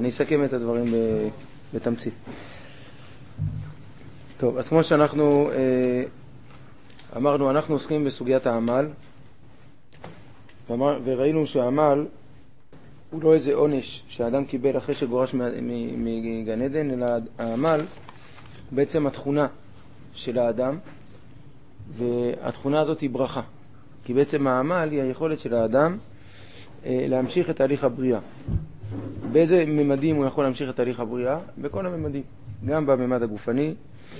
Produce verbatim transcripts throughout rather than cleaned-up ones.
אני אסכם את הדברים בתמצית. טוב, אז כמו שאנחנו אמרנו, אנחנו עוסקים בסוגיית העמל, וראינו שהעמל הוא לא איזה עונש שהאדם קיבל אחרי שגורש מגן עדן, אלא העמל בעצם התכונה של האדם, והתכונה הזאת היא ברכה. כי בעצם העמל היא היכולת של האדם להמשיך את תהליך הבריאה. באיזה ממדים הוא יכול להמשיך את תהליך הבריאה? בכל הממדים. גם בממד הגופני,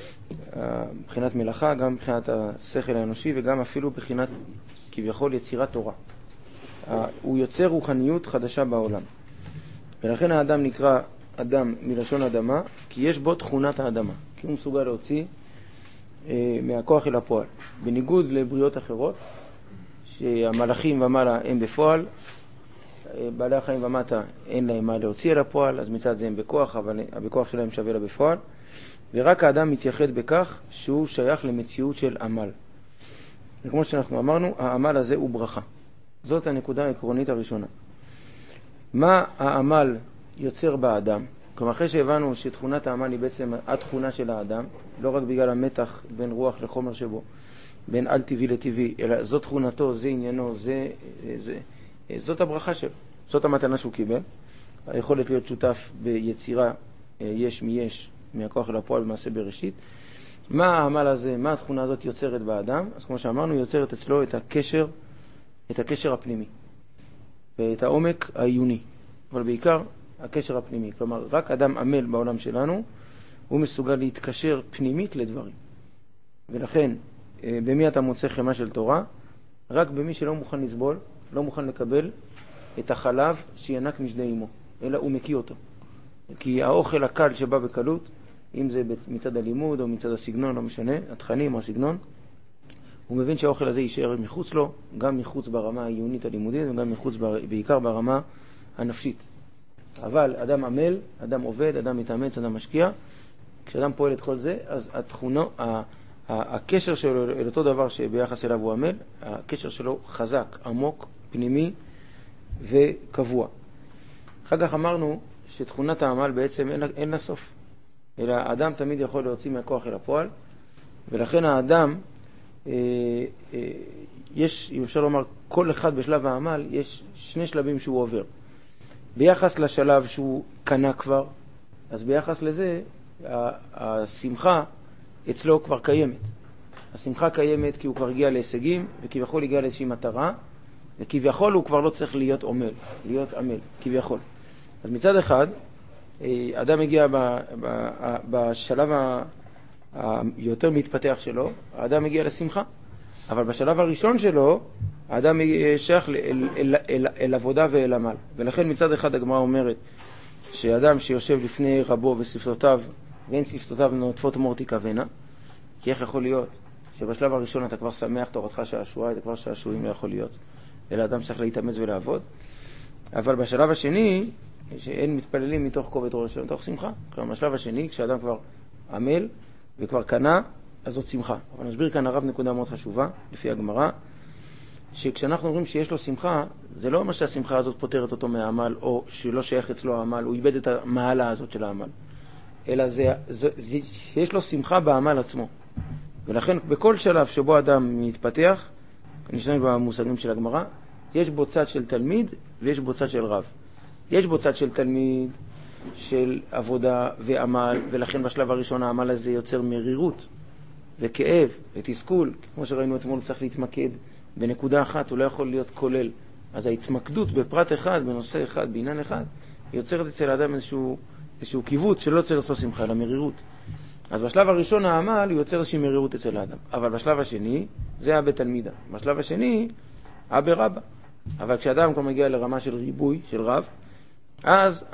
מבחינת מלאכה, גם מבחינת השכל האנושי, וגם אפילו מבחינת כביכול יצירת תורה. הוא יוצר רוחניות חדשה בעולם. ולכן האדם נקרא אדם מלשון אדמה, כי יש בו תכונת האדמה. כי הוא מסוגל להוציא אה, מהכוח אל הפועל. בניגוד לבריאות אחרות, שהמלאכים ומעלה הם בפועל, אה, בעלי החיים ומטה אין להם מה להוציא אל הפועל, אז מצד זה הם בכוח, אבל הבכוח שלהם שווה לה בפועל. ורק האדם מתייחד בכך שהוא שייך למציאות של עמל. וכמו שאנחנו אמרנו, העמל הזה הוא ברכה. זאת הנקודה העקרונית הראשונה. מה העמל יוצר באדם? כלומר, אחרי שהבנו שתכונת העמל היא בעצם התכונה של האדם, לא רק בגלל המתח בין רוח לחומר שבו, בין על טבעי לטבעי, אלא זאת תכונתו, זה עניינו, זה, זה, זאת הברכה שלו, זאת המתנה שהוא קיבל. היכולת להיות שותף ביצירה יש מיש, מהכוח אל הפועל במעשה בראשית. מה העמל הזה, מה התכונה הזאת יוצרת באדם? אז כמו שאמרנו, יוצרת אצלו את הקשר, את הקשר הפנימי, ואת העומק העיוני, אבל בעיקר הקשר הפנימי. כלומר, רק אדם עמל בעולם שלנו, הוא מסוגל להתקשר פנימית לדברים. ולכן, במי אתה מוצא חמה של תורה? רק במי שלא מוכן לסבול, לא מוכן לקבל את החלב שינק משדה אמו, אלא הוא מקיא אותו. כי האוכל הקל שבא בקלות, אם זה מצד הלימוד או מצד הסגנון, לא משנה, התכנים או הסגנון, הוא מבין שהאוכל הזה יישאר מחוץ לו, גם מחוץ ברמה העיונית הלימודית, וגם מחוץ בעיקר ברמה הנפשית. אבל אדם עמל, אדם עובד, אדם מתאמץ, אדם משקיע. כשאדם פועל את כל זה, אז התכונו, הקשר שלו אל אותו דבר שביחס אליו הוא עמל, הקשר שלו חזק, עמוק, פנימי וקבוע. אחר כך אמרנו שתכונת העמל בעצם אין, אין לה סוף. אלא האדם תמיד יכול להוציא מהכוח אל הפועל, ולכן האדם, אה, אה, יש, אם אפשר לומר, כל אחד בשלב העמל, יש שני שלבים שהוא עובר. ביחס לשלב שהוא קנה כבר, אז ביחס לזה, השמחה אצלו כבר קיימת. השמחה קיימת כי הוא כבר הגיע להישגים, וכביכול הגיע לאיזושהי מטרה, וכביכול הוא כבר לא צריך להיות עמל, להיות עמל, כביכול. אז מצד אחד, אדם הגיע בשלב היותר מתפתח שלו, האדם הגיע לשמחה. אבל בשלב הראשון שלו, האדם שייך אל, אל, אל, אל עבודה ואל עמל. ולכן מצד אחד הגמרא אומרת שאדם שיושב לפני רבו ושפתותיו, ואין שפתותיו נוטפות מור תיכוונה, כי איך יכול להיות שבשלב הראשון אתה כבר שמח תורתך שעשוע, אתה כבר שעשועים לא יכול להיות, אלא אדם צריך להתאמץ ולעבוד. אבל בשלב השני, שאין מתפללים מתוך כובד ראש, אלא מתוך שמחה. כלומר, בשלב השני, כשאדם כבר עמל וכבר קנה, אז זאת שמחה. אבל נסביר כאן הרב נקודה מאוד חשובה, לפי הגמרא, שכשאנחנו אומרים שיש לו שמחה, זה לא אומר שהשמחה הזאת פותרת אותו מהעמל, או שלא שייך אצלו העמל, הוא איבד את המעלה הזאת של העמל. אלא זה, זה, זה, יש לו שמחה בעמל עצמו. ולכן בכל שלב שבו אדם מתפתח, נשתמש במושגים של הגמרא, יש בו צד של תלמיד ויש בו צד של רב. יש בו צד של תלמיד, של עבודה ועמל, ולכן בשלב הראשון העמל הזה יוצר מרירות וכאב ותסכול. כמו שראינו אתמול, הוא צריך להתמקד בנקודה אחת, הוא לא יכול להיות כולל. אז ההתמקדות בפרט אחד, בנושא אחד, בעניין אחד, יוצרת אצל האדם איזשהו, איזשהו קיבוץ שלא יוצר אצלו שמחה, אלא מרירות. אז בשלב הראשון העמל הוא יוצר איזושהי מרירות אצל האדם. אבל בשלב השני, זה היה בתלמידה. בשלב השני, היה ברבא. אבל כשאדם כבר מגיע לרמה של ריבוי, של רב, אז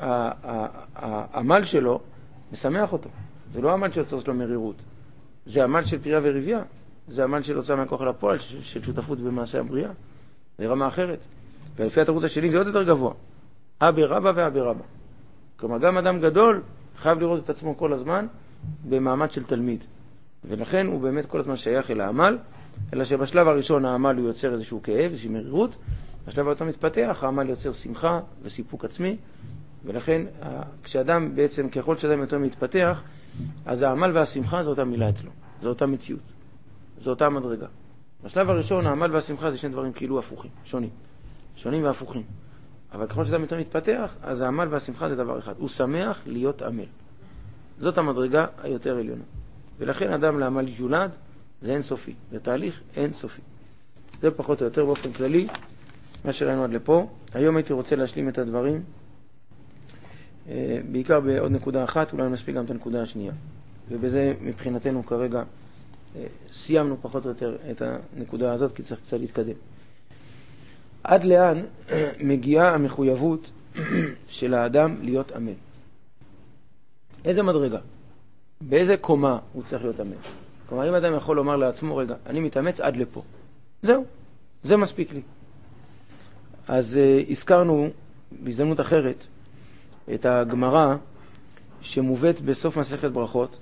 העמל שלו משמח אותו. זה לא עמל שיוצר שלו מרירות. זה עמל של פרייה ורבייה. זה עמל של הוצאה מהכוח אל הפועל, של שותפות במעשה הבריאה. זה רמה אחרת. ולפי התירוץ השני זה עוד יותר גבוה. אבי רבא ואבי רבא. כלומר, גם אדם גדול חייב לראות את עצמו כל הזמן במעמד של תלמיד. ולכן הוא באמת כל הזמן שייך אל העמל, אלא שבשלב הראשון העמל הוא יוצר איזשהו כאב, איזושהי מרירות. בשלב אותו מתפתח, העמל יוצר שמחה וסיפוק עצמי, ולכן, כשאדם בעצם, ככל שאדם יותר מתפתח, אז העמל והשמחה זו אותה מילה אצלו, זו אותה מציאות, זו אותה מדרגה. בשלב הראשון, העמל והשמחה זה שני דברים כאילו הפוכים, שונים, שונים והפוכים. אבל ככל שאדם יותר מתפתח, אז העמל והשמחה זה דבר אחד. הוא שמח להיות עמל. זאת המדרגה היותר עליונה. ולכן אדם לעמל יולד, זה אין סופי. זה תהליך אין סופי. זה פחות או יותר באופן כללי, מה שראינו עד לפה. היום הייתי רוצה להשלים את הדברים, בעיקר בעוד נקודה אחת, אולי נספיק גם את הנקודה השנייה. ובזה מבחינתנו כרגע סיימנו פחות או יותר את הנקודה הזאת, כי צריך קצת להתקדם. עד לאן מגיעה המחויבות של האדם להיות עמל? איזה מדרגה? באיזה קומה הוא צריך להיות עמל? כלומר, אם אדם יכול לומר לעצמו, רגע, אני מתאמץ עד לפה. זהו, זה מספיק לי. אז uh, הזכרנו בהזדמנות אחרת את הגמרא שמובאת בסוף מסכת ברכות,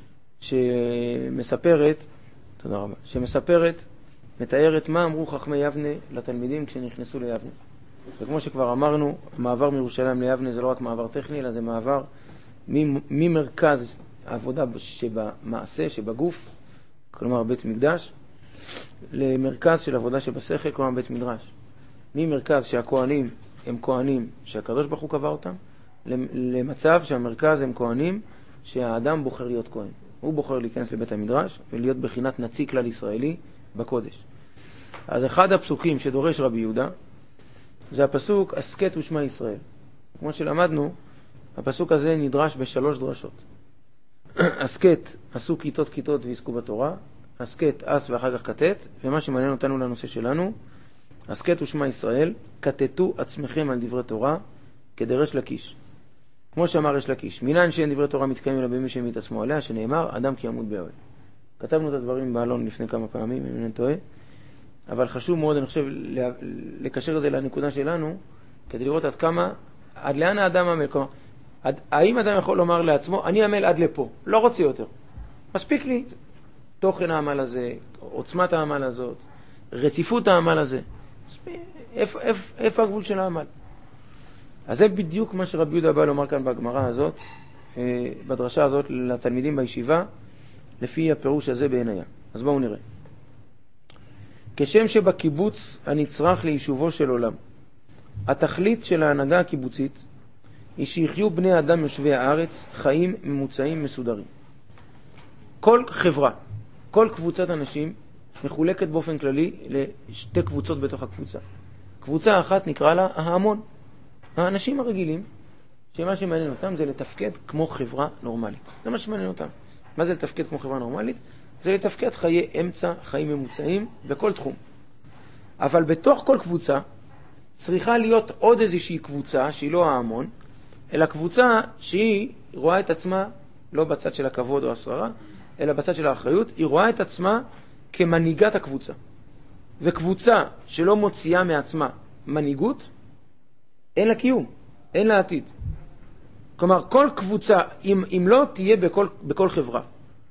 שמספרת, תודה רבה, שמספרת, מתארת מה אמרו חכמי יבנה לתלמידים כשנכנסו ליבנה. וכמו שכבר אמרנו, המעבר מירושלים ליבנה זה לא רק מעבר טכני, אלא זה מעבר ממרכז העבודה שבמעשה, שבגוף, כלומר בית מקדש, למרכז של עבודה שבשכל, כלומר בית מדרש. ממרכז שהכהנים הם כהנים שהקדוש ברוך הוא קבע אותם, למצב שהמרכז הם כהנים שהאדם בוחר להיות כהן. הוא בוחר להיכנס לבית המדרש ולהיות בחינת נציג כלל ישראלי בקודש. אז אחד הפסוקים שדורש רבי יהודה זה הפסוק הסכת ושמע ישראל. כמו שלמדנו, הפסוק הזה נדרש בשלוש דרשות. הסכת, עשו כיתות כיתות ועסקו בתורה, הסכת, אס ואחר כך כתת, ומה שמעניין אותנו לנושא שלנו, הסכת ושמע ישראל, כתתו עצמכם על דברי תורה כדרש לקיש. כמו שאמר יש לקיש, מינן שאין דברי תורה מתקיים אלא במי שמית עצמו עליה, שנאמר, אדם כי ימות באוהל. כתבנו את הדברים באלון לפני כמה פעמים, אם אני טועה, אבל חשוב מאוד, אני חושב, לקשר את זה לנקודה שלנו, כדי לראות עד כמה, עד לאן האדם עמל. כלומר, עד, האם אדם יכול לומר לעצמו, אני עמל עד לפה, לא רוצה יותר. מספיק לי תוכן העמל הזה, עוצמת העמל הזאת, רציפות העמל הזה. איפה, איפה, איפה הגבול של העמל? אז זה בדיוק מה שרבי יהודה בא לומר כאן בגמרא הזאת, בדרשה הזאת לתלמידים בישיבה, לפי הפירוש הזה בעינייה. אז בואו נראה. כשם שבקיבוץ הנצרך ליישובו של עולם, התכלית של ההנהגה הקיבוצית היא שיחיו בני אדם יושבי הארץ חיים ממוצעים מסודרים. כל חברה, כל קבוצת אנשים מחולקת באופן כללי לשתי קבוצות בתוך הקבוצה. קבוצה אחת נקרא לה ההמון. האנשים הרגילים, שמה שמעניין אותם זה לתפקד כמו חברה נורמלית. זה מה שמעניין אותם. מה זה לתפקד כמו חברה נורמלית? זה לתפקד חיי אמצע, חיים ממוצעים, בכל תחום. אבל בתוך כל קבוצה צריכה להיות עוד איזושהי קבוצה, שהיא לא ההמון, אלא קבוצה שהיא רואה את עצמה, לא בצד של הכבוד או השררה, אלא בצד של האחריות, היא רואה את עצמה כמנהיגת הקבוצה. וקבוצה שלא מוציאה מעצמה מנהיגות, אין לה קיום, אין לה עתיד. כלומר, כל קבוצה, אם, אם לא תהיה בכל, בכל חברה,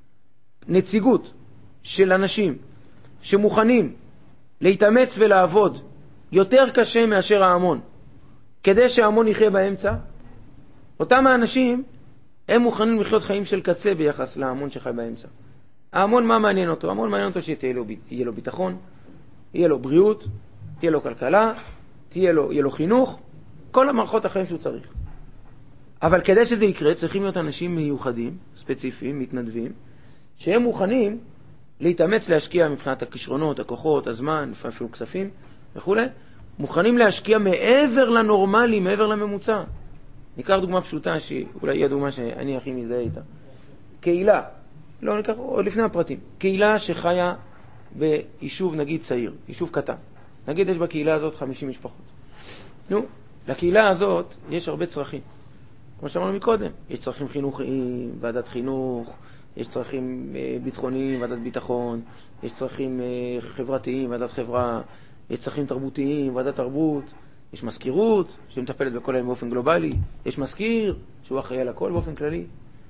נציגות של אנשים שמוכנים להתאמץ ולעבוד יותר קשה מאשר ההמון, כדי שההמון יחיה באמצע, אותם האנשים, הם מוכנים לחיות חיים של קצה ביחס להמון שחי באמצע. ההמון, מה מעניין אותו? ההמון מעניין אותו שיהיה לו, יהיה לו ביטחון, יהיה לו בריאות, תהיה לו כלכלה, תהיה לו, יהיה לו חינוך, כל המערכות החיים שהוא צריך. אבל כדי שזה יקרה, צריכים להיות אנשים מיוחדים, ספציפיים, מתנדבים, שהם מוכנים להתאמץ להשקיע מבחינת הכישרונות, הכוחות, הזמן, אפילו כספים וכו', מוכנים להשקיע מעבר לנורמלי, מעבר לממוצע. ניקח דוגמה פשוטה, שאולי היא הדוגמה שאני הכי מזדהה איתה. קהילה, לא ניקח, עוד לפני הפרטים, קהילה שחיה ביישוב נגיד צעיר, יישוב קטן. נגיד יש בקהילה הזאת חמישים משפחות. נו, לקהילה הזאת יש הרבה צרכים. כמו שאמרנו מקודם, יש צרכים חינוכיים, ועדת חינוך, יש צרכים ביטחוניים, ועדת ביטחון, יש צרכים חברתיים, ועדת חברה, יש צרכים תרבותיים, ועדת תרבות, יש מזכירות שמטפלת בכל היום באופן גלובלי, יש מזכיר שהוא אחראי על הכל באופן כללי.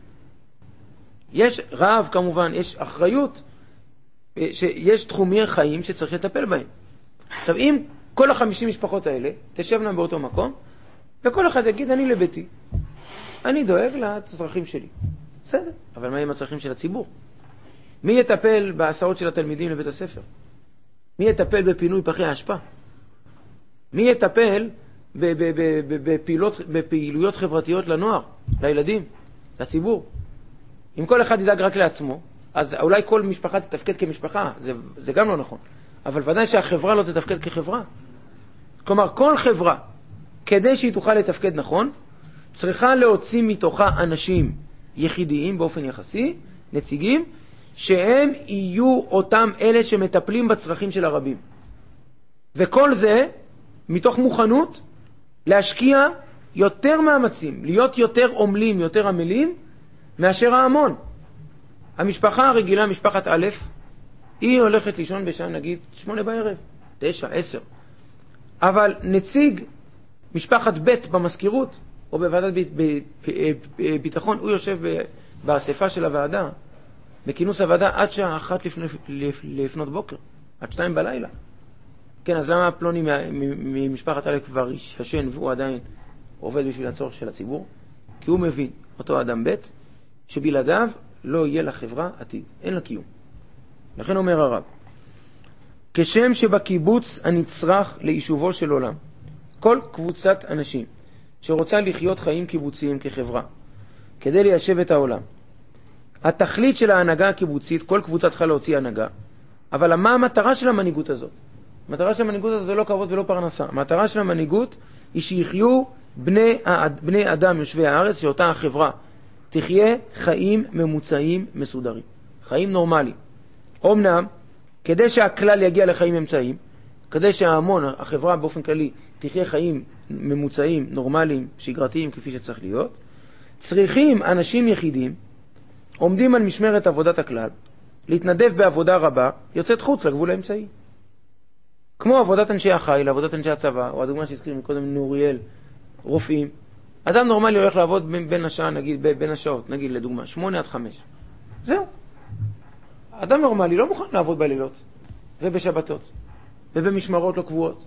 יש רב כמובן, יש אחריות, שיש תחומי חיים שצריך לטפל בהם. עכשיו, אם כל החמישים משפחות האלה תשבנה באותו מקום, וכל אחד יגיד, אני לביתי. אני דואג לצרכים שלי. בסדר, אבל מה עם הצרכים של הציבור? מי יטפל בהסעות של התלמידים לבית הספר? מי יטפל בפינוי פחי האשפה? מי יטפל בפעילות, בפעילויות חברתיות לנוער, לילדים, לציבור? אם כל אחד ידאג רק לעצמו, אז אולי כל משפחה תתפקד כמשפחה, זה, זה גם לא נכון. אבל ודאי שהחברה לא תתפקד כחברה. כלומר, כל חברה, כדי שהיא תוכל לתפקד נכון, צריכה להוציא מתוכה אנשים יחידיים באופן יחסי, נציגים, שהם יהיו אותם אלה שמטפלים בצרכים של הרבים. וכל זה מתוך מוכנות להשקיע יותר מאמצים, להיות יותר עומלים, יותר עמלים, מאשר ההמון. המשפחה הרגילה, משפחת א', היא הולכת לישון בשעה, נגיד, שמונה בערב, תשע, עשר. אבל נציג משפחת ב' במזכירות, או בוועדת ביטחון, הוא יושב באספה של הוועדה, בכינוס הוועדה, עד שעה אחת לפנות בוקר, עד שתיים בלילה. כן, אז למה פלוני ממשפחת א' כבר ישן והוא עדיין עובד בשביל הצורך של הציבור? כי הוא מבין, אותו אדם ב', שבלעדיו לא יהיה לחברה עתיד, אין לה קיום. לכן אומר הרב, כשם שבקיבוץ הנצרך ליישובו של עולם, כל קבוצת אנשים שרוצה לחיות חיים קיבוציים כחברה, כדי ליישב את העולם, התכלית של ההנהגה הקיבוצית, כל קבוצה צריכה להוציא הנהגה, אבל מה המטרה של המנהיגות הזאת? המטרה של המנהיגות הזאת זה לא כבוד ולא פרנסה. המטרה של המנהיגות היא שיחיו בני, בני אדם יושבי הארץ, שאותה החברה תחיה חיים ממוצעים מסודרים, חיים נורמליים. אומנם, כדי שהכלל יגיע לחיים אמצעיים, כדי שההמון, החברה באופן כללי, תחיה חיים ממוצעים, נורמליים, שגרתיים, כפי שצריך להיות, צריכים אנשים יחידים, עומדים על משמרת עבודת הכלל, להתנדב בעבודה רבה, יוצאת חוץ לגבול האמצעי. כמו עבודת אנשי החיל, עבודת אנשי הצבא, או הדוגמה שהזכיר מקודם נוריאל, רופאים. אדם נורמלי הולך לעבוד בין, בין השעה, נגיד, בין השעות, נגיד לדוגמה, שמונה עד חמש. זהו. אדם נורמלי לא מוכן לעבוד בלילות, ובשבתות, ובמשמרות לא קבועות.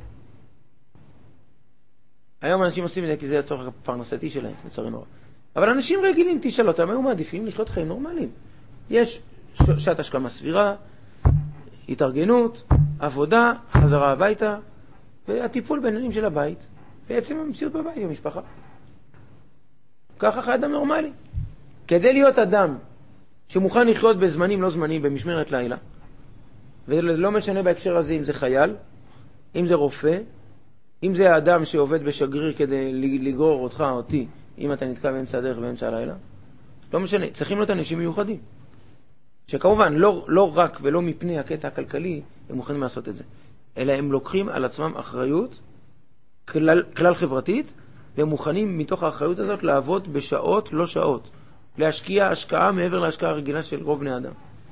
היום אנשים עושים את זה כי זה הצורך הפרנסתי שלהם, לצערנו רב. אבל אנשים רגילים, תשאל אותם, היו מעדיפים לחיות חיים נורמליים. יש שעת השכמה סבירה, התארגנות, עבודה, חזרה הביתה, והטיפול בעניינים של הבית, בעצם המציאות בבית, במשפחה. ככה חי אדם נורמלי. כדי להיות אדם שמוכן לחיות בזמנים לא זמנים, במשמרת לילה, ולא משנה בהקשר הזה אם זה חייל, אם זה רופא, אם זה האדם שעובד בשגריר כדי לגרור אותך, אותי, אם אתה נתקע באמצע הדרך באמצע הלילה, לא משנה, צריכים להיות אנשים מיוחדים. שכמובן, לא, לא רק ולא מפני הקטע הכלכלי, הם מוכנים לעשות את זה. אלא הם לוקחים על עצמם אחריות, כלל, כלל חברתית, והם מוכנים מתוך האחריות הזאת לעבוד בשעות, לא שעות. להשקיע השקעה מעבר להשקעה הרגילה של רוב בני אדם.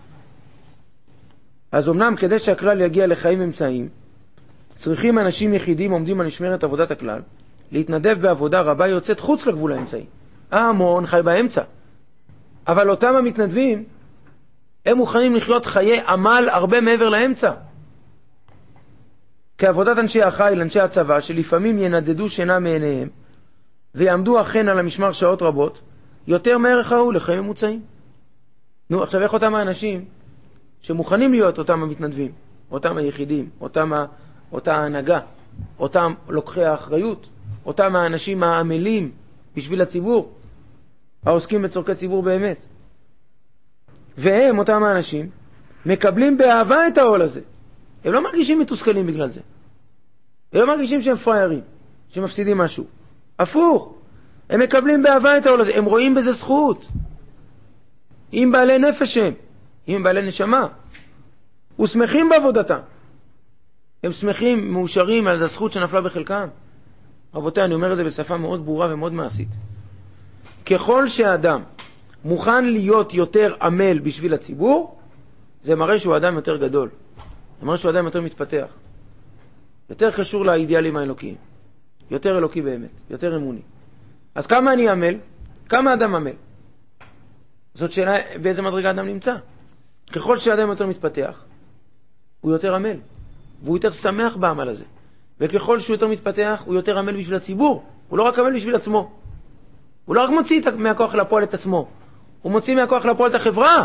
אז אמנם כדי שהכלל יגיע לחיים אמצעיים, צריכים אנשים יחידים עומדים על משמרת עבודת הכלל, להתנדב בעבודה רבה יוצאת חוץ לגבול האמצעי. ההמון חי באמצע. אבל אותם המתנדבים, הם מוכנים לחיות חיי עמל הרבה מעבר לאמצע. כעבודת אנשי החיל, אנשי הצבא, שלפעמים ינדדו שינה מעיניהם, ויעמדו אכן על המשמר שעות רבות, יותר מערך ההוא לחיים ממוצעים. נו, עכשיו איך אותם האנשים שמוכנים להיות אותם המתנדבים, אותם היחידים, אותם, אותה ההנהגה, אותם לוקחי האחריות, אותם האנשים העמלים בשביל הציבור, העוסקים בצורכי ציבור באמת. והם, אותם האנשים, מקבלים באהבה את העול הזה. הם לא מרגישים מתוסכלים בגלל זה. הם לא מרגישים שהם פריירים, שמפסידים משהו. הפוך. הם מקבלים באהבה את העול הזה. הם רואים בזה זכות. אם בעלי נפש הם, אם בעלי נשמה, ושמחים בעבודתם. הם שמחים, מאושרים על הזכות שנפלה בחלקם. רבותיי, אני אומר את זה בשפה מאוד ברורה ומאוד מעשית. ככל שהאדם מוכן להיות יותר עמל בשביל הציבור, זה מראה שהוא אדם יותר גדול. זה מראה שהוא אדם יותר מתפתח. יותר קשור לאידיאלים האלוקיים. יותר אלוקי באמת, יותר אמוני. אז כמה אני עמל? כמה אדם עמל? זאת שאלה באיזה מדרגה אדם נמצא. ככל שהאדם יותר מתפתח, הוא יותר עמל. והוא יותר שמח בעמל הזה. וככל שהוא יותר מתפתח, הוא יותר עמל בשביל הציבור. הוא לא רק עמל בשביל עצמו. הוא לא רק מוציא מהכוח לפועל את עצמו, הוא מוציא מהכוח לפועל את החברה.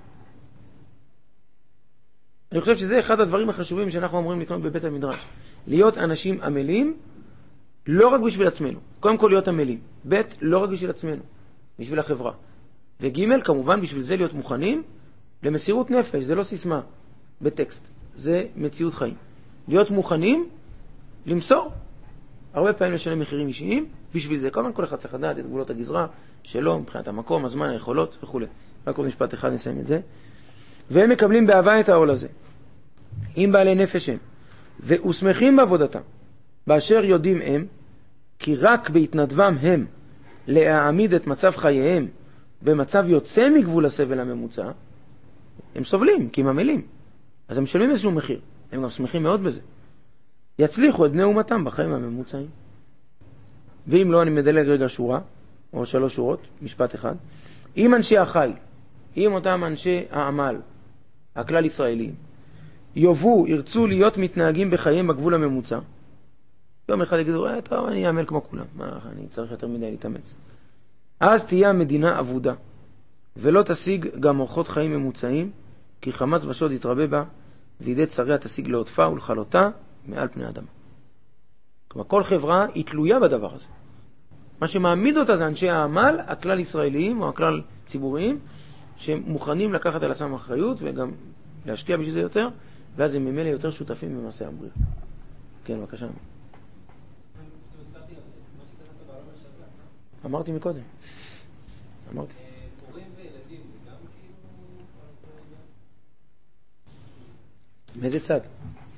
אני חושב שזה אחד הדברים החשובים שאנחנו אמורים לקנות בבית המדרש. להיות אנשים עמלים, לא רק בשביל עצמנו. קודם כל להיות עמלים. ב' לא רק בשביל עצמנו, בשביל החברה. וג' כמובן בשביל זה להיות מוכנים למסירות נפש. זה לא סיסמה בטקסט, זה מציאות חיים. להיות מוכנים למסור. הרבה פעמים לשלם מחירים אישיים, בשביל זה כמובן כל אחד צריך לדעת את גבולות הגזרה שלו, מבחינת המקום, הזמן, היכולות וכו'. רק עוד משפט אחד נסיים את זה. והם מקבלים באהבה את העול הזה, עם בעלי נפש הם, ושמחים בעבודתם, באשר יודעים הם, כי רק בהתנדבם הם להעמיד את מצב חייהם במצב יוצא מגבול הסבל הממוצע, הם סובלים, כי הם עמלים. אז הם משלמים איזשהו מחיר. הם גם שמחים מאוד בזה. יצליחו את בני אומתם בחיים הממוצעים. ואם לא, אני מדלג רגע שורה, או שלוש שורות, משפט אחד. אם אנשי החיל, אם אותם אנשי העמל, הכלל ישראלים, יובו, ירצו להיות מתנהגים בחיים בגבול הממוצע, יום אחד יגידו, אה, טוב, אני אעמל כמו כולם. מה, אני צריך יותר מדי להתאמץ. אז תהיה המדינה עבודה, ולא תשיג גם אורחות חיים ממוצעים, כי חמץ ושוד יתרבה בה, וידי צריה תשיג לעוטפה ולחלותה מעל פני אדם. כלומר, כל חברה היא תלויה בדבר הזה. מה שמעמיד אותה זה אנשי העמל, הכלל ישראליים או הכלל ציבוריים, שמוכנים לקחת על עצמם אחריות וגם להשקיע בשביל זה יותר, ואז הם ממילא יותר שותפים במעשה הבריאה. כן, בבקשה. אמרתי מקודם. אמרתי. הורים וילדים, זה גם כאילו... מאיזה צד?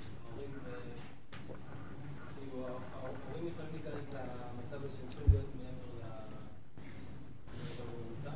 ההורים יכולים להיכנס למצב הזה שהם צריכים להיות מעבר לממוצע?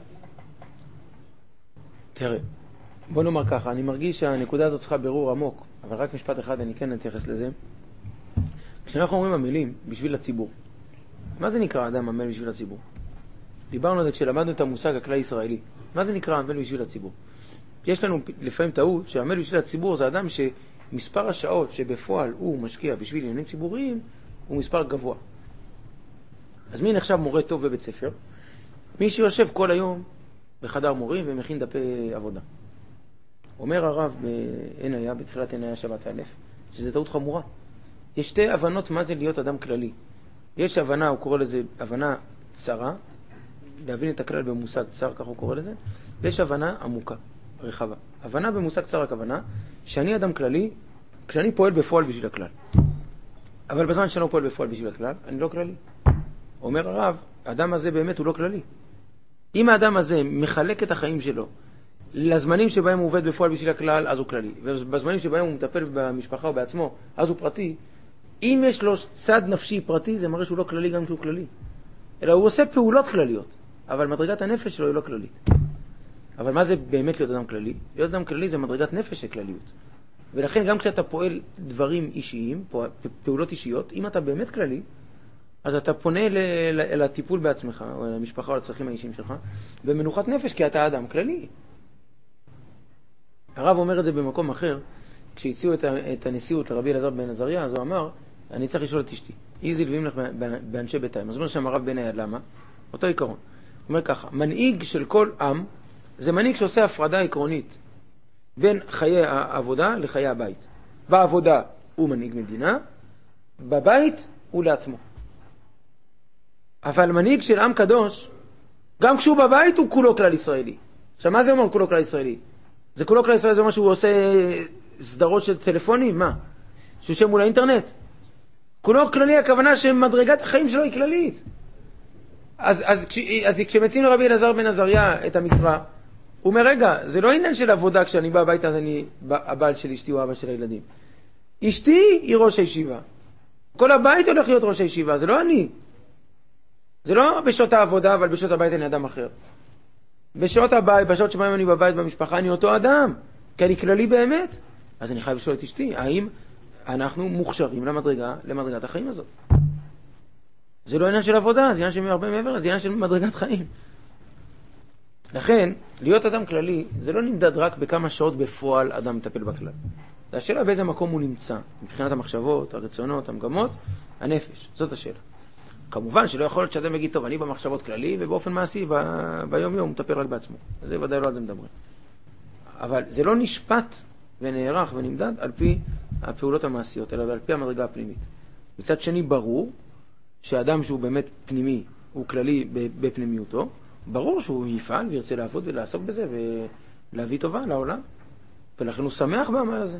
תראה, בוא נאמר ככה, אני מרגיש שהנקודה הזאת צריכה ברור עמוק, אבל רק משפט אחד אני כן אתייחס לזה. כשאנחנו אומרים המילים בשביל הציבור, מה זה נקרא אדם עמל בשביל הציבור? דיברנו על זה כשלמדנו את המושג הכלל ישראלי. מה זה נקרא עמל בשביל הציבור? יש לנו לפעמים טעות שעמל בשביל הציבור זה אדם שמספר השעות שבפועל הוא משקיע בשביל עניינים ציבוריים הוא מספר גבוה. אז מי נחשב מורה טוב בבית ספר? מי שיושב כל היום בחדר מורים ומכין דפי עבודה. אומר הרב בעין היה, בתחילת עין היה שבת א', שזה טעות חמורה. יש שתי הבנות מה זה להיות אדם כללי. יש הבנה, הוא קורא לזה הבנה צרה, להבין את הכלל במושג צר, כך הוא קורא לזה, ויש הבנה עמוקה, רחבה. הבנה במושג צר הכוונה, שאני אדם כללי, כשאני פועל בפועל בשביל הכלל. אבל בזמן שאני לא פועל בפועל בשביל הכלל, אני לא כללי. אומר הרב, האדם הזה באמת הוא לא כללי. אם האדם הזה מחלק את החיים שלו לזמנים שבהם הוא עובד בפועל בשביל הכלל, אז הוא כללי. ובזמנים שבהם הוא מטפל במשפחה או בעצמו, אז הוא פרטי. אם יש לו צד נפשי פרטי, זה מראה שהוא לא כללי גם כשהוא כללי. אלא הוא עושה פעולות כלליות, אבל מדרגת הנפש שלו היא לא כללית. אבל מה זה באמת להיות אדם כללי? להיות אדם כללי זה מדרגת נפש של כלליות. ולכן גם כשאתה פועל דברים אישיים, פעולות אישיות, אם אתה באמת כללי, אז אתה פונה לטיפול בעצמך, או למשפחה או לצרכים האישיים שלך, במנוחת נפש, כי אתה אדם כללי. הרב אומר את זה במקום אחר, כשהציעו את הנשיאות לרבי אלעזר בן עזריה, אז הוא אמר, אני צריך לשאול את אשתי. היא זלווים לך באנשי ביתיים. אז אומר שם הרב בן היד, למה? אותו עיקרון. הוא אומר ככה, מנהיג של כל עם, זה מנהיג שעושה הפרדה עקרונית בין חיי העבודה לחיי הבית. בעבודה הוא מנהיג מדינה, בבית הוא לעצמו. אבל מנהיג של עם קדוש, גם כשהוא בבית הוא כולו כלל ישראלי. עכשיו מה זה אומר כולו כלל ישראלי? זה כולו כלל ישראלי, זה אומר שהוא עושה סדרות של טלפונים, מה? שהוא יושב מול האינטרנט. כולו כללי, הכוונה שמדרגת החיים שלו היא כללית. אז, אז, כש, אז כשמציעים לרבי אלעזר בן עזריה את המשרה, הוא אומר, רגע, זה לא עניין של עבודה, כשאני בא הביתה, אז אני הבעל של אשתי או אבא של הילדים. אשתי היא ראש הישיבה. כל הבית הולך להיות ראש הישיבה, זה לא אני. זה לא בשעות העבודה, אבל בשעות הבית אני אדם אחר. בשעות הבית, בשעות שבהם אני בבית במשפחה, אני אותו אדם, כי אני כללי באמת. אז אני חייב לשאול את אשתי, האם אנחנו מוכשרים למדרגה, למדרגת החיים הזאת? זה לא עניין של עבודה, זה עניין של הרבה מעבר, זה עניין של מדרגת חיים. לכן, להיות אדם כללי, זה לא נמדד רק בכמה שעות בפועל אדם מטפל בכלל. זה השאלה באיזה מקום הוא נמצא, מבחינת המחשבות, הרצונות, המגמות, הנפש. זאת השאלה. כמובן שלא יכול להיות שאדם יגיד, טוב, אני במחשבות כללי, ובאופן מעשי, ב- ביום יום הוא מטפל רק בעצמו. זה ודאי לא על זה מדברים. אבל זה לא נשפט ונערך ונמדד על פי הפעולות המעשיות, אלא על פי המדרגה הפנימית. מצד שני, ברור שאדם שהוא באמת פנימי, הוא כללי בפנימיותו, ברור שהוא יפעל וירצה לעבוד ולעסוק בזה ולהביא טובה לעולם, ולכן הוא שמח בעמל הזה.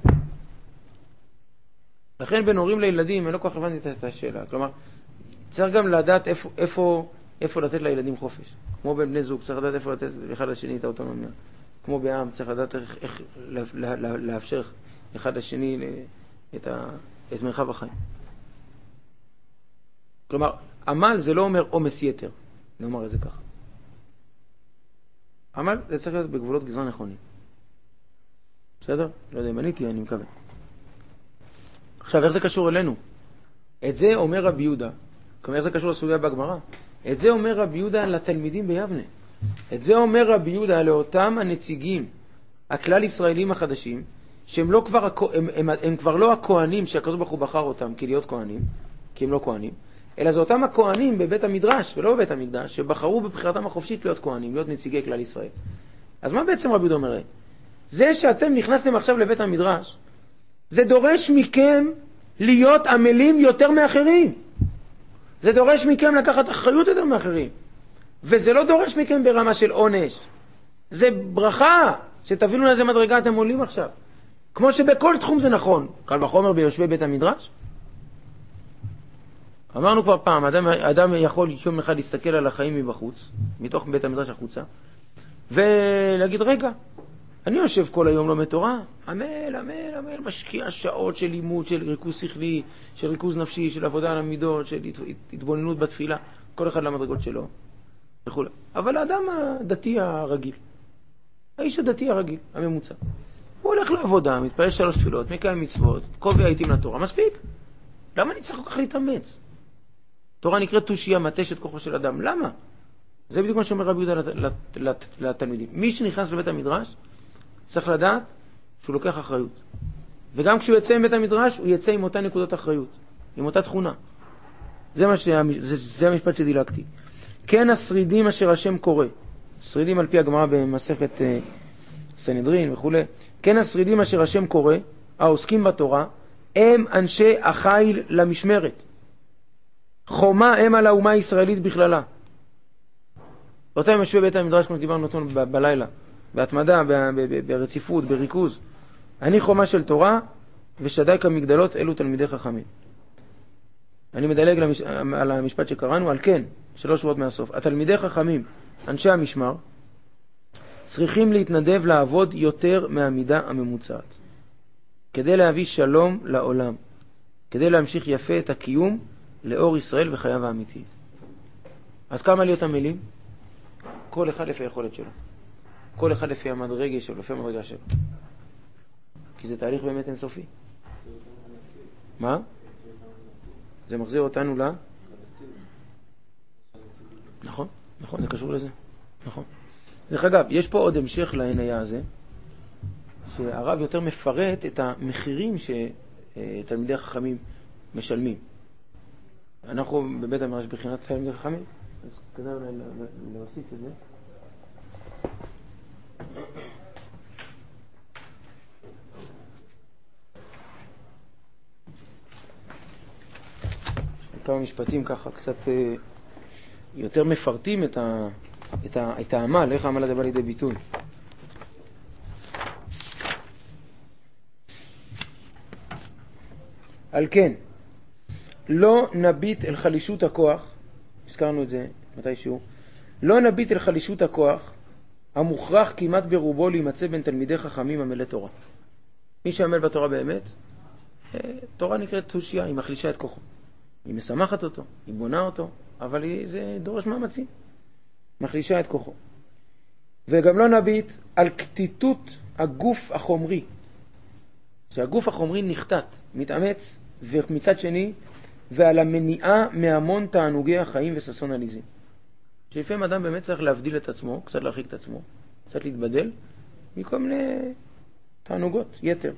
לכן בין הורים לילדים, אני לא כל כך הבנתי את השאלה. כלומר, צריך גם לדעת איפה, איפה, איפה לתת לילדים חופש. כמו בין בני זוג, צריך לדעת איפה לתת אחד לשני את האוטונומיה. כמו בעם, צריך לדעת איך, איך לה, לה, לאפשר אחד לשני את, ה, את מרחב החיים. כלומר, עמל זה לא אומר עומס יתר. נאמר את זה ככה. עמל זה צריך להיות בגבולות גזרה נכונים. בסדר? לא יודע אם עניתי, אני מקווה. עכשיו, איך זה קשור אלינו? את זה אומר רבי יהודה. כלומר, איך זה קשור לסוגיה בהגמרא? את זה אומר רבי יהודה לתלמידים ביבנה. את זה אומר רבי יהודה לאותם הנציגים, הכלל ישראלים החדשים, שהם לא כבר, הם, הם, הם כבר לא הכהנים שהקדוש ברוך הוא בחר אותם כלהיות כהנים, כי הם לא כהנים, אלא זה אותם הכהנים בבית המדרש ולא בבית המקדש, שבחרו בבחירתם החופשית להיות כהנים, להיות נציגי כלל ישראל. אז מה בעצם רבי יהודה אומר? זה שאתם נכנסתם עכשיו לבית המדרש, זה דורש מכם להיות עמלים יותר מאחרים. זה דורש מכם לקחת אחריות יותר מאחרים. וזה לא דורש מכם ברמה של עונש. זה ברכה, שתבינו לאיזה מדרגה אתם עולים עכשיו. כמו שבכל תחום זה נכון. קל וחומר ביושבי בית המדרש. אמרנו כבר פעם, אדם, אדם יכול יום אחד להסתכל על החיים מבחוץ, מתוך בית המדרש החוצה, ולהגיד, רגע, אני יושב כל היום לומד תורה, עמל, עמל, עמל, משקיע שעות של לימוד, של ריכוז שכלי, של ריכוז נפשי, של עבודה על המידות, של התבוננות בתפילה, כל אחד למדרגות שלו, וכו'. אבל האדם הדתי הרגיל, האיש הדתי הרגיל, הממוצע, הוא הולך לעבודה, מתפעל שלוש תפילות, מקיים מצוות, קובע עיתים לתורה, מספיק. למה אני צריך כל כך להתאמץ? תורה נקראת תושייה, מתשת כוחו של אדם. למה? זה בדיוק מה שאומר רבי יהודה לת, לת, לתלמידים. מי שנכנס לבית המדרש, צריך לדעת שהוא לוקח אחריות. וגם כשהוא יצא מבית המדרש, הוא יצא עם אותה נקודות אחריות, עם אותה תכונה. זה, מה שה, זה, זה המשפט שדילגתי. כן השרידים אשר השם קורא. שרידים על פי הגמרא במסכת אה, סנהדרין וכו'. כן השרידים אשר השם קורא, העוסקים בתורה, הם אנשי החיל למשמרת. חומה הם על האומה הישראלית בכללה. אותם יושבי בית המדרש, כמו דיברנו אותו ב- בלילה, בהתמדה, ב- ב- ב- ברציפות, בריכוז. אני חומה של תורה, ושדי כמגדלות אלו תלמידי חכמים. אני מדלג למש... על המשפט שקראנו, על כן, שלוש שורות מהסוף. התלמידי חכמים, אנשי המשמר, צריכים להתנדב לעבוד יותר מהמידה הממוצעת, כדי להביא שלום לעולם, כדי להמשיך יפה את הקיום לאור ישראל וחייו האמיתיים. אז כמה להיות המילים? כל אחד לפי היכולת שלו. כל אחד לפי המדרגה שלו, לפי המדרגה שלו. כי זה תהליך באמת אינסופי. מה? זה מחזיר אותנו ל... נכון, נכון, זה קשור לזה. נכון. דרך אגב, יש פה עוד המשך לעניין הזה, שהרב יותר מפרט את המחירים שתלמידי החכמים משלמים. אנחנו בבית המדרש בחינת תלמידי חכמים, אז כדאי אולי להוסיף את זה. כמה משפטים ככה קצת יותר מפרטים את ה... את, ה, את העמל, איך העמל הזה בא לידי ביטוי. על כן, לא נביט אל חלישות הכוח, הזכרנו את זה מתישהו, לא נביט אל חלישות הכוח, המוכרח כמעט ברובו להימצא בין תלמידי חכמים עמלי תורה. מי שעמל בתורה באמת, תורה נקראת תושייה, היא מחלישה את כוחו. היא משמחת אותו, היא בונה אותו, אבל היא, זה דורש מאמצים. מחלישה את כוחו. וגם לא נביט על קטיטות הגוף החומרי. שהגוף החומרי נחתת, מתאמץ, ומצד שני, ועל המניעה מהמון תענוגי החיים וססון עליזים. שלפעמים אדם באמת צריך להבדיל את עצמו, קצת להרחיק את עצמו, קצת להתבדל, מכל מיני תענוגות, יתר.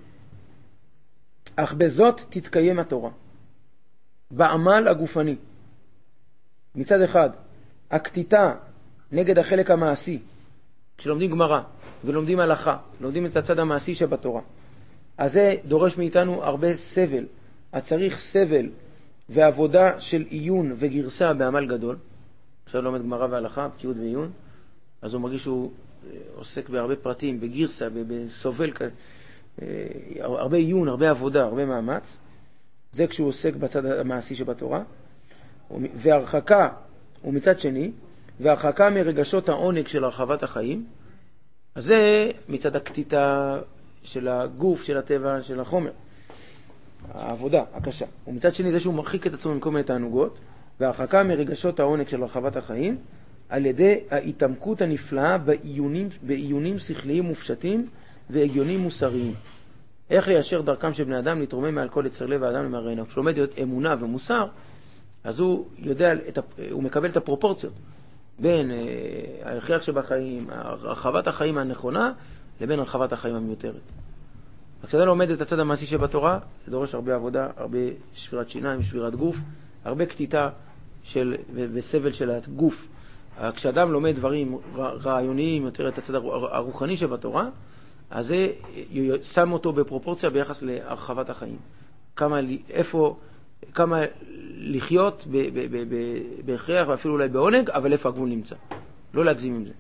אך בזאת תתקיים התורה. בעמל הגופני. מצד אחד, הקטיטה נגד החלק המעשי, כשלומדים גמרא ולומדים הלכה, לומדים את הצד המעשי שבתורה. אז זה דורש מאיתנו הרבה סבל. הצריך סבל ועבודה של עיון וגרסה בעמל גדול. עכשיו לומד גמרא והלכה, בקיאות ועיון, אז הוא מרגיש שהוא עוסק בהרבה פרטים, בגרסה, בסובל, הרבה עיון, הרבה עבודה, הרבה מאמץ. זה כשהוא עוסק בצד המעשי שבתורה. והרחקה, ומצד שני, והרחקה מרגשות העונג של הרחבת החיים, אז זה מצד הקטיטה של הגוף, של הטבע, של החומר. העבודה, הקשה. ומצד שני זה שהוא מרחיק את עצמו מכל מיני תענוגות, והרחקה מרגשות העונג של הרחבת החיים, על ידי ההתעמקות הנפלאה בעיונים, בעיונים שכליים מופשטים והגיונים מוסריים. איך ליישר דרכם של בני אדם להתרומם מעל כל יצר לב האדם למראינו. כשהוא לומד אמונה ומוסר, אז הוא יודע, את, הוא מקבל את הפרופורציות בין אה, ההכרח שבחיים, הרחבת החיים הנכונה, לבין הרחבת החיים המיותרת. כשאתה לומד את הצד המעשי שבתורה, זה דורש הרבה עבודה, הרבה שבירת שיניים, שבירת גוף, הרבה קטיטה של, ו- וסבל של הגוף. כשאדם לומד דברים רעיוניים, יותר את הצד הרוחני שבתורה, אז זה שם אותו בפרופורציה ביחס להרחבת החיים. כמה, איפה, כמה לחיות בהכרח ואפילו אולי בעונג, אבל איפה הגבול נמצא. לא להגזים עם זה.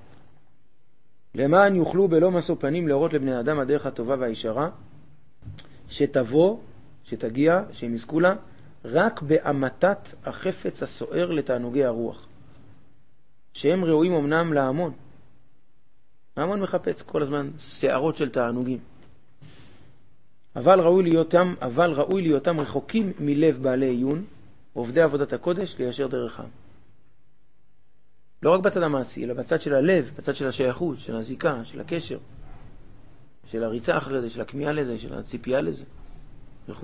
למען יוכלו בלא משוא פנים להורות לבני האדם הדרך הטובה והישרה, שתבוא, שתגיע, שהם יזכו לה, רק באמתת החפץ הסוער לתענוגי הרוח. שהם ראויים אמנם להמון. ההמון מחפץ כל הזמן שערות של תענוגים. אבל ראוי ליותם, אבל ראוי ליותם רחוקים מלב בעלי עיון, עובדי עבודת הקודש ליישר דרכם. לא רק בצד המעשי, אלא בצד של הלב, בצד של השייכות, של הזיקה, של הקשר, של הריצה אחרי זה, של הכמיהה לזה, של הציפייה לזה, וכו'.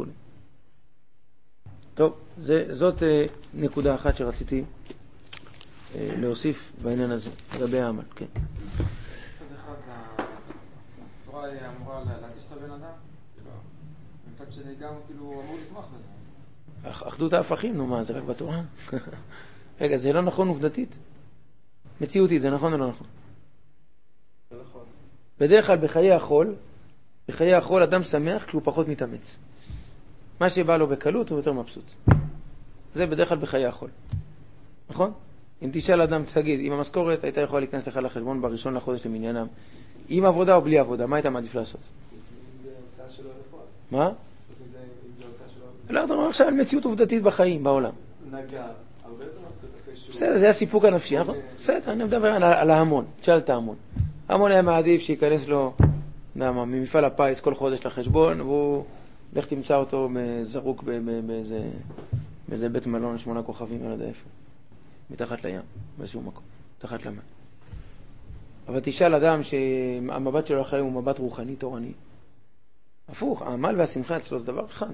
טוב, זה, זאת אה, נקודה אחת שרציתי אה, להוסיף בעניין הזה, לגבי העמל, כן. מצד אחד, התורה אמורה להתיש את הבן אדם, ומצד שני גם כאילו אמור לשמח לזה. אחדות ההפכים, נו מה, זה רק בתורה? רגע, זה לא נכון עובדתית? מציאותית, זה נכון או לא נכון? זה נכון. בדרך כלל בחיי החול, בחיי החול אדם שמח כשהוא פחות מתאמץ. מה שבא לו בקלות הוא יותר מבסוט. זה בדרך כלל בחיי החול. נכון? אם תשאל אדם, תגיד, אם המשכורת הייתה יכולה להיכנס לך לחשבון בראשון לחודש למניינם, עם עבודה או בלי עבודה, מה היית מעדיף לעשות? זה הוצאה שלו לפועל. מה? אם זה הוצאה שלו... לא, אתה אומר עכשיו על מציאות עובדתית בחיים, בעולם. נגע, הרבה יותר מבסוט אחרי שהוא... בסדר, זה הסיפוק הנפשי, נכון? בסדר, אני מדבר על ההמון, תשאל את ההמון. ההמון היה מעדיף שייכנס לו, נעמה, ממפעל הפיס כל חודש לחשבון, והוא לך תמצא אותו זרוק באיזה בית מלון שמונה כוכבים, לא יודע איפה. מתחת לים, באיזשהו מקום, מתחת למים. אבל תשאל אדם שהמבט שלו החיים הוא מבט רוחני, תורני. הפוך, העמל והשמחה אצלו זה דבר אחד.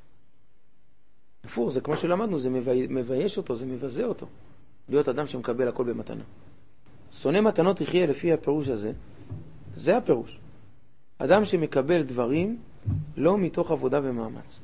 הפוך, זה כמו שלמדנו, זה מבייש אותו, זה מבזה אותו. להיות אדם שמקבל הכל במתנה. שונא מתנות יחיה לפי הפירוש הזה, זה הפירוש. אדם שמקבל דברים לא מתוך עבודה ומאמץ.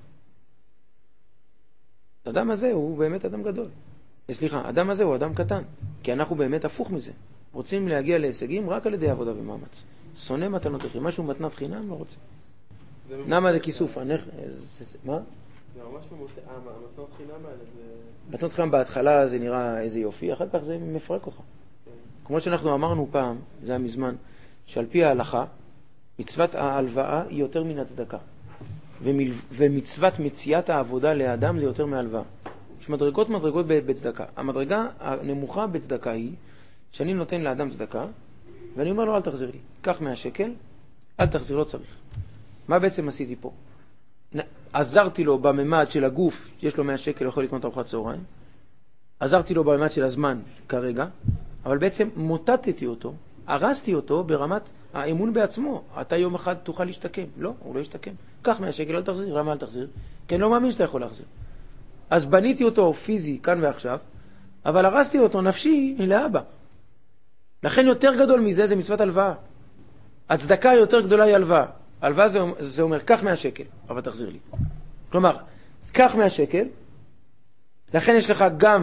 האדם הזה הוא באמת אדם גדול. סליחה, האדם הזה הוא אדם קטן, כי אנחנו באמת הפוך מזה. רוצים להגיע להישגים רק על ידי עבודה ומאמץ. שונא מתנות יחיה, משהו מתנת חינם לא רוצה. נמה זה כיסוף, מה? זה ממש ממותה, המתנות חינם האלה. מתנות חינם בהתחלה זה נראה איזה יופי, אחר כך זה מפרק אותך. כמו שאנחנו אמרנו פעם, זה היה מזמן, שעל פי ההלכה, מצוות ההלוואה היא יותר מן הצדקה. ומצוות מציאת העבודה לאדם זה יותר מהלוואה. יש מדרגות מדרגות בצדקה. המדרגה הנמוכה בצדקה היא שאני נותן לאדם צדקה, ואני אומר לו אל תחזיר לי. קח מאה שקל, אל תחזיר, לא צריך. מה בעצם עשיתי פה? עזרתי לו בממד של הגוף, יש לו מאה שקל, יכול לקנות ארוחת צהריים. עזרתי לו בממד של הזמן כרגע, אבל בעצם מוטטתי אותו, הרסתי אותו ברמת האמון בעצמו. אתה יום אחד תוכל להשתקם. לא, הוא לא ישתקם. קח מאה שקל, אל תחזיר. למה אל תחזיר? כי אני לא מאמין שאתה יכול להחזיר. אז בניתי אותו פיזי, כאן ועכשיו, אבל הרסתי אותו נפשי לאבא. לכן יותר גדול מזה זה מצוות הלוואה. הצדקה יותר גדולה היא הלוואה. הלוואה זה, זה אומר, קח מאה שקל, אבל תחזיר לי. כלומר, קח מאה שקל, לכן יש לך גם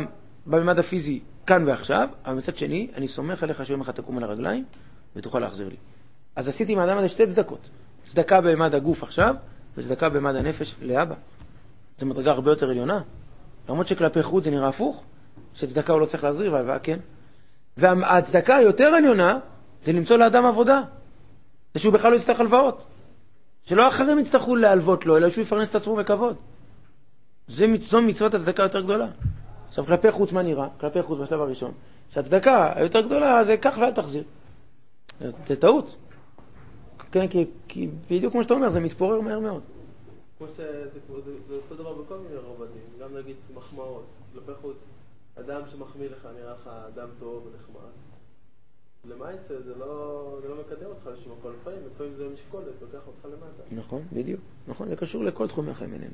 בממד הפיזי כאן ועכשיו, אבל מצד שני, אני סומך עליך שיום אחד תקום על הרגליים ותוכל להחזיר לי. אז עשיתי עם האדם הזה שתי צדקות. צדקה בממד הגוף עכשיו, וצדקה בממד הנפש לאבא. זו מדרגה הרבה יותר עליונה. למרות שכלפי חוץ זה נראה הפוך, שצדקה הוא לא צריך להחזיר, והלוואה כן. והצדקה היותר עליונה, זה למצוא לאדם עבודה. זה שהוא בכלל לא יצטרך הלוואות. שלא אחרים יצטרכו להלוות לו, אלא שהוא יפרנס את עצמו בכבוד. זה זו מצוות הצדקה יותר גדולה. עכשיו, כלפי חוץ מה נראה? כלפי חוץ בשלב הראשון. שהצדקה היותר גדולה זה כך ואל תחזיר. זה טעות. כן, כי, כי בדיוק כמו שאתה אומר, זה מתפורר מהר מאוד. כמו שזה זה אותו דבר בכל מיני רבדים, גם נגיד מחמאות, כלפי חוץ, אדם שמחמיא לך נראה לך אדם טוב ונחמד. למעשה זה לא, זה לא מקדם אותך לשום מקום, לפעמים, לפעמים זה משקולת, לוקח אותך למטה. נכון, בדיוק. נכון, זה קשור לכל תחומי החיים איננו.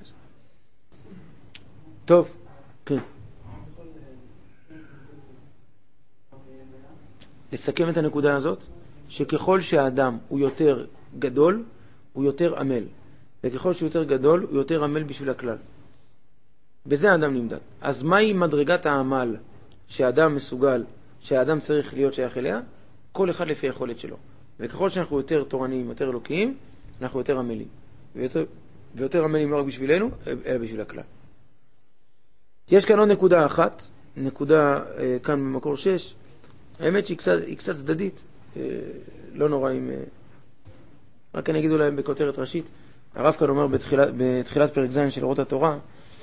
טוב, כן. לסכם את הנקודה הזאת, שככל שהאדם הוא יותר גדול, הוא יותר עמל. וככל שהוא יותר גדול, הוא יותר עמל בשביל הכלל. בזה האדם נמדד. אז מהי מדרגת העמל שהאדם מסוגל, שהאדם צריך להיות שייך אליה? כל אחד לפי היכולת שלו. וככל שאנחנו יותר תורניים, יותר אלוקיים, אנחנו יותר עמלים. ויותר, ויותר עמלים לא רק בשבילנו, אלא בשביל הכלל. יש כאן עוד נקודה אחת, נקודה אה, כאן במקור שש, האמת שהיא קצת, היא קצת צדדית, אה, לא נורא אם... אה, רק אני אגידו להם בכותרת ראשית, הרב כאן אומר בתחילת, בתחילת פרק ז' של אורות התורה,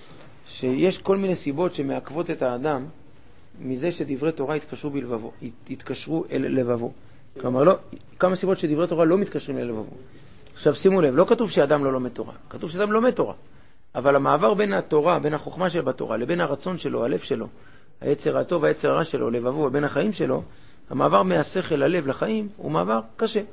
שיש כל מיני סיבות שמעכבות את האדם מזה שדברי תורה יתקשרו בלבבו, יתקשרו אל לבבו. כלומר, לא, כמה סיבות שדברי תורה לא מתקשרים אל לבבו. עכשיו שימו לב, לא כתוב שאדם לא לומד תורה, כתוב שאדם לומד תורה. אבל המעבר בין התורה, בין החוכמה של בתורה, לבין הרצון שלו, הלב שלו, היצר הטוב, היצר הרע שלו, לבבו, ובין החיים שלו, המעבר מהשכל ללב לחיים הוא מעבר קשה.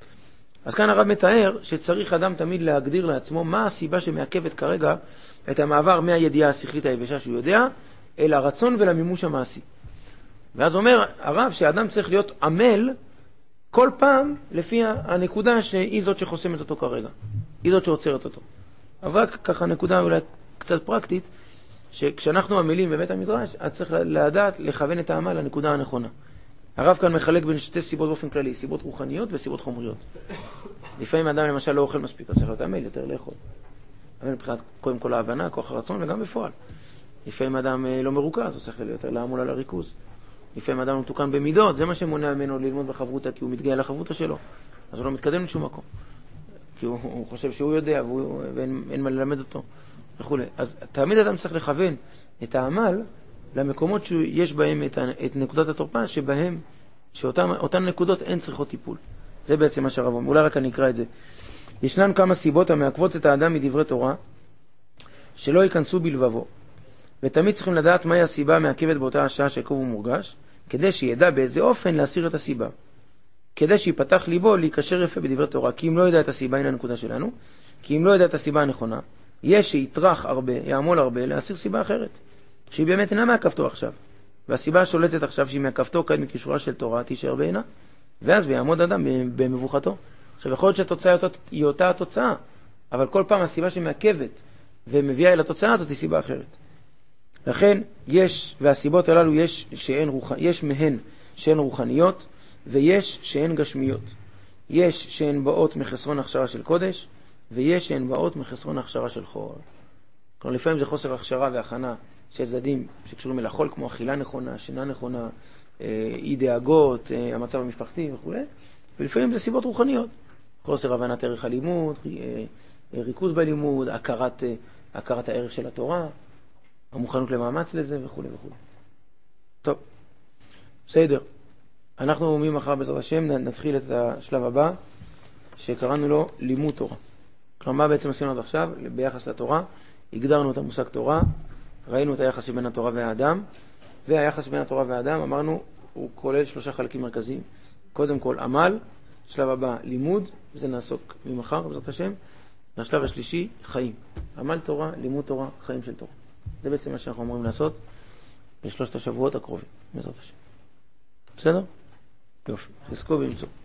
אז כאן הרב מתאר שצריך אדם תמיד להגדיר לעצמו מה הסיבה שמעכבת כרגע את המעבר מהידיעה השכלית היבשה שהוא יודע, אל הרצון ולמימוש המעשי. ואז אומר הרב שהאדם צריך להיות עמל כל פעם לפי הנקודה שהיא זאת שחוסמת אותו כרגע. היא זאת שעוצרת אותו. אז רק ככה נקודה אולי קצת פרקטית, שכשאנחנו עמלים בבית המדרש, אז צריך לדעת לכוון את העמל לנקודה הנכונה. הרב כאן מחלק בין שתי סיבות באופן כללי, סיבות רוחניות וסיבות חומריות. לפעמים האדם למשל לא אוכל מספיק, אז צריך להיות עמל יותר לאכול. אבל מבחינת קודם כל ההבנה, כוח הרצון וגם בפועל. לפעמים אדם לא מרוכז, הוא צריך יותר לעמול על הריכוז. לפעמים אדם מתוקן במידות, זה מה שמונע ממנו ללמוד בחברותה, כי הוא מתגאה לחברותה שלו. אז הוא לא מתקדם לשום מקום. כי הוא, הוא חושב שהוא יודע והוא, ואין אין מה ללמד אותו וכו'. אז תמיד אדם צריך לכוון את העמל למקומות שיש בהם את, את נקודת התורפה, שבהם, שאותן נקודות אין צריכות טיפול. זה בעצם מה שהרב אומר. אולי רק אני אקרא את זה. ישנן כמה סיבות המעכבות את האדם מדברי תורה, שלא ייכנסו בלבבו. ותמיד צריכים לדעת מהי הסיבה המעכבת באותה השעה שקוב ומורגש, כדי שידע באיזה אופן להסיר את הסיבה. כדי שיפתח ליבו להיקשר יפה בדברי תורה, כי אם לא ידע את הסיבה, הנה הנקודה שלנו, כי אם לא ידע את הסיבה הנכונה, יש שיתרח הרבה, יעמול הרבה, להסיר סיבה אחרת, שהיא באמת אינה מעכבתו עכשיו. והסיבה השולטת עכשיו שהיא מעכבתו כעת מכישורה של תורה, תישאר בעינה, ואז ויעמוד אדם במבוכתו. עכשיו יכול להיות שהתוצאה היא אותה התוצאה, אבל כל פעם הסיבה שמעכבת ומביאה אל התוצאה הזאת היא סיבה אחרת. לכן יש, והסיבות הללו יש, שאין רוח, יש מהן שהן רוחניות, ויש שהן גשמיות. יש שהן באות מחסרון הכשרה של קודש, ויש שהן באות מחסרון הכשרה של חול. כלומר, לפעמים זה חוסר הכשרה והכנה של צדדים שקשורים אל החול, כמו אכילה נכונה, שינה נכונה, אי דאגות, המצב המשפחתי וכו'. ולפעמים זה סיבות רוחניות. חוסר הבנת ערך הלימוד, ריכוז בלימוד, הכרת, הכרת הערך של התורה, המוכנות למאמץ לזה וכו' וכו'. טוב, בסדר. אנחנו ממחר בעזרת השם נתחיל את השלב הבא שקראנו לו לימוד תורה. כלומר, מה בעצם עשינו עד עכשיו ביחס לתורה? הגדרנו את המושג תורה, ראינו את היחס בין התורה והאדם, והיחס בין התורה והאדם אמרנו הוא כולל שלושה חלקים מרכזיים. קודם כל עמל, שלב הבא לימוד, וזה נעסוק ממחר בעזרת השם. והשלב השלישי חיים. עמל תורה, לימוד תורה, חיים של תורה. זה בעצם מה שאנחנו אמורים לעשות בשלושת השבועות הקרובים בעזרת השם. בסדר? יופי, חזקו וימצאו.